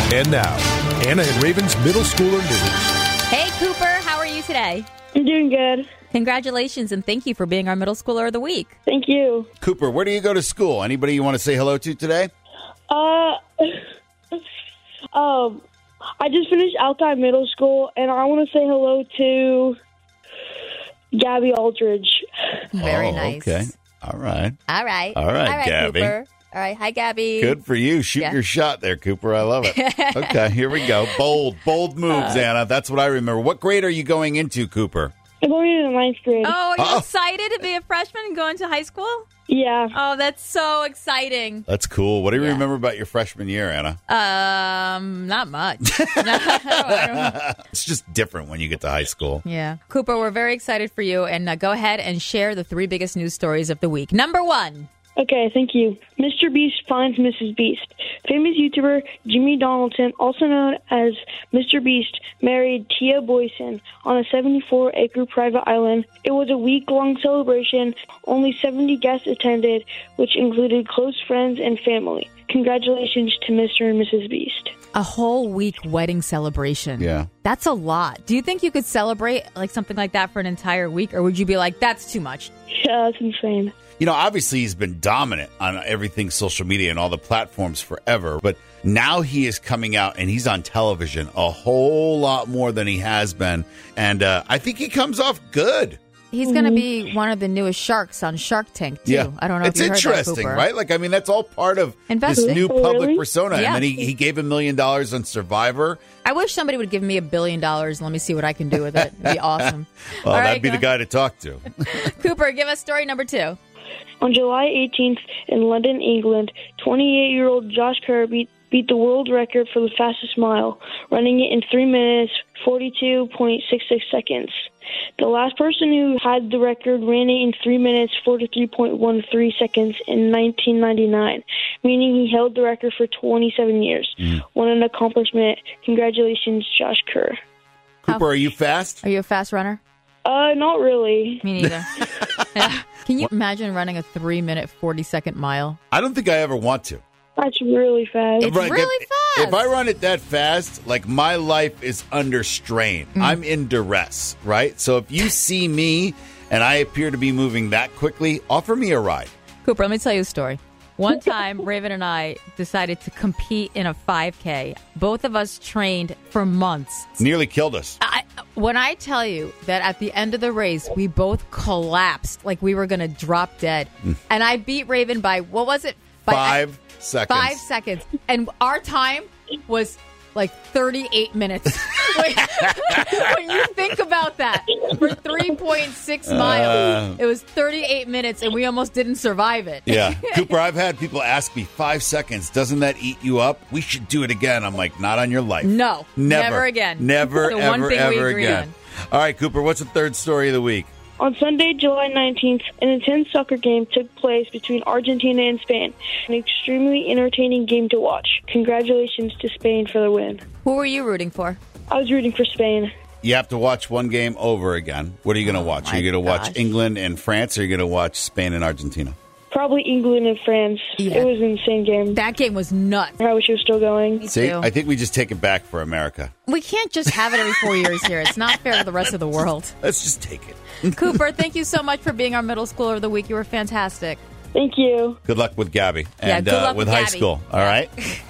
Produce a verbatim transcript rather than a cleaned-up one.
And now, Anna and Raven's Middle Schooler News. Hey, Cooper, how are you today? I'm doing good. Congratulations, and thank you for being our Middle Schooler of the Week. Thank you. Cooper, where do you go to school? Anybody you want to say hello to today? Uh, um, I just finished Alki Middle School, and I want to say hello to Gabby Aldridge. Very oh, nice. Okay. All right. All right. All right, All right, Gabby. Cooper. All right. Hi, Gabby. Good for you. Shoot Yeah. your shot there, Cooper. I love it. Okay, here we go. Bold, bold moves, Uh, Anna. That's what I remember. What grade are you going into, Cooper? I'm going into ninth grade. Oh, are you Oh. excited to be a freshman and go into high school? Yeah. Oh, that's so exciting. That's cool. What do you Yeah. remember about your freshman year, Anna? Um, not much. I don't- It's just different when you get to high school. yeah. Cooper, we're very excited for you, and uh, go ahead and share the three biggest news stories of the week. Number one. Okay, thank you. Mister Beast finds Missus Beast. Famous YouTuber Jimmy Donaldson, also known as Mister Beast, married Tia Boyson on a seventy-four acre private island. It was a week-long celebration. Only seventy guests attended, which included close friends and family. Congratulations to Mister and Missus Beast. A whole week wedding celebration. Yeah. That's a lot. Do you think you could celebrate like something like that for an entire week, or would you be like, that's too much? Yeah, that's insane. You know, obviously he's been dominant on everything social media and all the platforms forever, but now he is coming out and he's on television a whole lot more than he has been. And uh, I think he comes off good. He's going to be one of the newest sharks on Shark Tank, too. Yeah. I don't know it's if you heard that, interesting, Cooper. right? Like, I mean, that's all part of Investing. this new Oh, public really? persona. Yeah. And then he, he gave a million dollars on Survivor. I wish somebody would give me a billion dollars and let me see what I can do with it. It'd be awesome. Well, All that'd right, be go- the guy to talk to. Cooper, give us story number two. On July eighteenth in London, England, twenty-eight-year-old Josh Kerr beat, beat the world record for the fastest mile, running it in three minutes, forty-two point six six seconds. The last person who had the record ran it in three minutes, forty-three point one three seconds in nineteen ninety-nine, meaning he held the record for twenty-seven years. Mm. What an accomplishment. Congratulations, Josh Kerr. Cooper, are you fast? Are you a fast runner? Uh, not really. Me neither. Yeah. Can you imagine running a three-minute, forty-second mile? I don't think I ever want to. That's really fast. It's Right, really if, fast. If I run it that fast, like my life is under strain. Mm. I'm in duress, right? So if you see me and I appear to be moving that quickly, offer me a ride. Cooper, let me tell you a story. One time, Raven and I decided to compete in a five K. Both of us trained for months. Nearly killed us. I, when I tell you that at the end of the race, we both collapsed like we were going to drop dead. And I beat Raven by, what was it? By Five seconds. Five seconds. And our time was like thirty-eight minutes. When, when you think about that, for three point six miles, Uh. it was thirty-eight minutes and we almost didn't survive it. Yeah. Cooper, I've had people ask me, five seconds, doesn't that eat you up? We should do it again. I'm like, not on your life. No, Never. never again. Never, The ever, one thing we ever agree again. on. All right, Cooper, what's the third story of the week? On Sunday, July nineteenth, an intense soccer game took place between Argentina and Spain. An extremely entertaining game to watch. Congratulations to Spain for the win. Who were you rooting for? I was rooting for Spain. You have to watch one game over again. What are you going to watch? my Are you going to watch gosh. England and France, or are you going to watch Spain and Argentina? Probably England and France. Yeah. It was an insane game. That game was nuts. I wish it was still going. Me See, too. I think we just take it back for America. We can't just have it every four years here. It's not fair to the rest of the world. Let's just take it. Cooper, thank you so much for being our middle schooler of the week. You were fantastic. Thank you. Good luck with Gabby Yeah, and good uh, luck with with high Gabby. school. All Yeah. right.